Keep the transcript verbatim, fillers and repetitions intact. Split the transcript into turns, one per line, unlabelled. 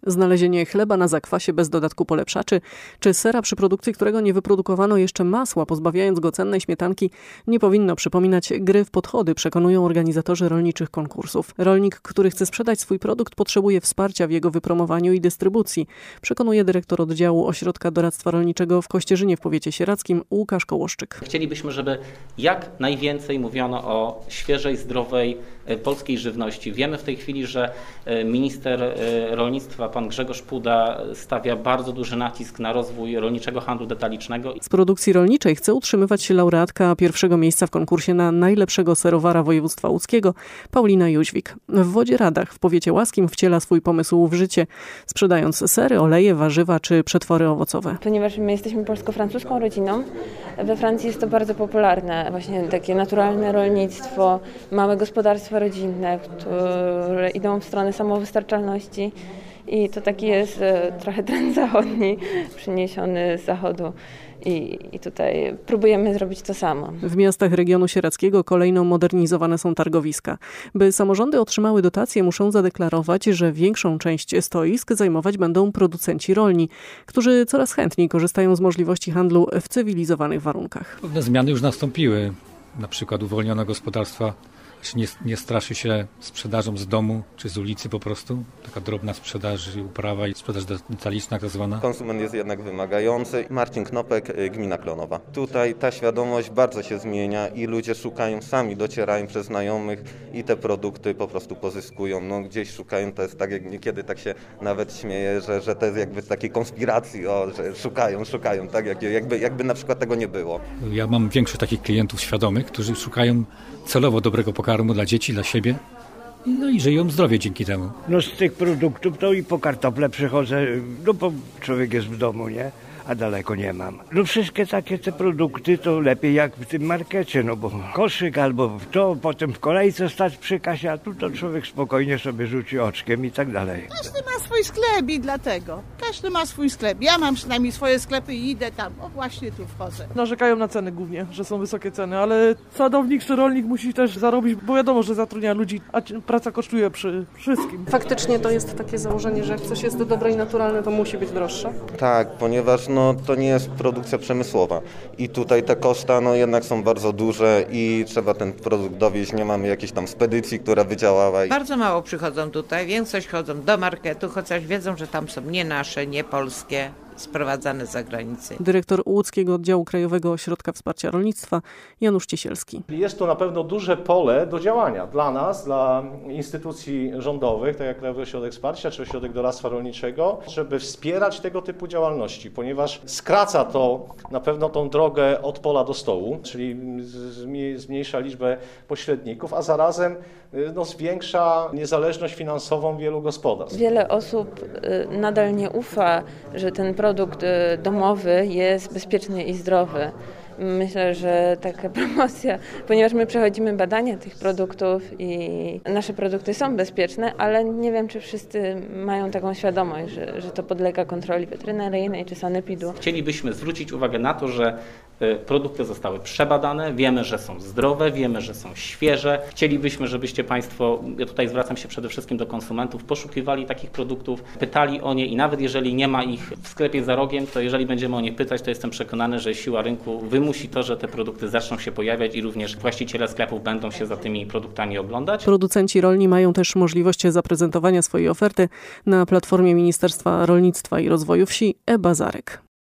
Znalezienie chleba na zakwasie bez dodatku polepszaczy, czy sera, przy produkcji którego nie wyprodukowano jeszcze masła, pozbawiając go cennej śmietanki, nie powinno przypominać gry w podchody, przekonują organizatorzy rolniczych konkursów. Rolnik, który chce sprzedać swój produkt, potrzebuje wsparcia w jego wypromowaniu i dystrybucji, przekonuje dyrektor oddziału Ośrodka Doradztwa Rolniczego w Kościerzynie w powiecie sieradzkim Łukasz Kołoszczyk.
Chcielibyśmy, żeby jak najwięcej mówiono o świeżej, zdrowej polskiej żywności. Wiemy w tej chwili, że minister rolnictwa, pan Grzegorz Puda, stawia bardzo duży nacisk na rozwój rolniczego handlu detalicznego.
Z produkcji rolniczej chce utrzymywać się laureatka pierwszego miejsca w konkursie na najlepszego serowara województwa łódzkiego, Paulina Jóźwik. W Wodzieradach w powiecie łaskim wciela swój pomysł w życie, sprzedając sery, oleje, warzywa czy przetwory owocowe.
Ponieważ my jesteśmy polsko-francuską rodziną, we Francji jest to bardzo popularne, właśnie takie naturalne rolnictwo, małe gospodarstwa rodzinne, które idą w stronę samowystarczalności. I to taki jest trochę trend zachodni, przyniesiony z zachodu. I, I tutaj próbujemy zrobić to samo.
W miastach regionu sieradzkiego kolejno modernizowane są targowiska. By samorządy otrzymały dotacje, muszą zadeklarować, że większą część stoisk zajmować będą producenci rolni, którzy coraz chętniej korzystają z możliwości handlu w cywilizowanych warunkach.
Pewne zmiany już nastąpiły. Na przykład uwolniono gospodarstwa. Nie, nie straszy się sprzedażą z domu czy z ulicy po prostu. Taka drobna sprzedaż i uprawa i sprzedaż detaliczna tak zwana.
Konsument jest jednak wymagający. Marcin Knopek, gmina Klonowa. Tutaj ta świadomość bardzo się zmienia i ludzie szukają, sami docierają przez znajomych i te produkty po prostu pozyskują. No, gdzieś szukają, to jest tak jak niekiedy tak się nawet śmieje, że, że to jest jakby z takiej konspiracji, o, że szukają, szukają, tak jak, jakby, jakby na przykład tego nie było.
Ja mam większość takich klientów świadomych, którzy szukają celowo dobrego pokarmu dla dzieci, dla siebie. No i żyją zdrowie dzięki temu.
No z tych produktów to i po kartople przychodzę, no bo człowiek jest w domu, nie? A daleko nie mam. No wszystkie takie te produkty to lepiej jak w tym markecie, no bo koszyk albo to, potem w kolejce stać przy kasie, a tu to człowiek spokojnie sobie rzuci oczkiem i tak dalej.
Każdy ma swój sklep i dlatego. Każdy ma swój sklep. Ja mam przynajmniej swoje sklepy i idę tam. O właśnie tu wchodzę.
Narzekają na ceny głównie, że są wysokie ceny, ale sadownik czy rolnik musi też zarobić, bo wiadomo, że zatrudnia ludzi, a praca kosztuje przy wszystkim.
Faktycznie to jest takie założenie, że jak coś jest dobre i naturalne, to musi być droższe?
Tak, ponieważ no, to nie jest produkcja przemysłowa i tutaj te koszta no, jednak są bardzo duże i trzeba ten produkt dowieźć, nie mamy jakiejś tam spedycji, która by działała.
Bardzo mało przychodzą tutaj, większość chodzą do marketu, chociaż wiedzą, że tam są nie nasze, nie polskie, sprowadzane z zagranicy.
Dyrektor Łódzkiego Oddziału Krajowego Ośrodka Wsparcia Rolnictwa Janusz Ciesielski.
Jest to na pewno duże pole do działania dla nas, dla instytucji rządowych, tak jak Krajowy Ośrodek Wsparcia czy Ośrodek Doradztwa Rolniczego, żeby wspierać tego typu działalności, ponieważ skraca to na pewno tą drogę od pola do stołu, czyli zmniejsza liczbę pośredników, a zarazem no, zwiększa niezależność finansową wielu gospodarstw.
Wiele osób nadal nie ufa, że ten produkt domowy jest bezpieczny i zdrowy. Myślę, że taka promocja, ponieważ my przechodzimy badania tych produktów i nasze produkty są bezpieczne, ale nie wiem, czy wszyscy mają taką świadomość, że, że to podlega kontroli weterynaryjnej czy sanepidu.
Chcielibyśmy zwrócić uwagę na to, że produkty zostały przebadane, wiemy, że są zdrowe, wiemy, że są świeże. Chcielibyśmy, żebyście Państwo, ja tutaj zwracam się przede wszystkim do konsumentów, poszukiwali takich produktów, pytali o nie i nawet jeżeli nie ma ich w sklepie za rogiem, to jeżeli będziemy o nie pytać, to jestem przekonany, że siła rynku wymusi to, że te produkty zaczną się pojawiać i również właściciele sklepów będą się za tymi produktami oglądać.
Producenci rolni mają też możliwość zaprezentowania swojej oferty na platformie Ministerstwa Rolnictwa i Rozwoju Wsi e-Bazarek.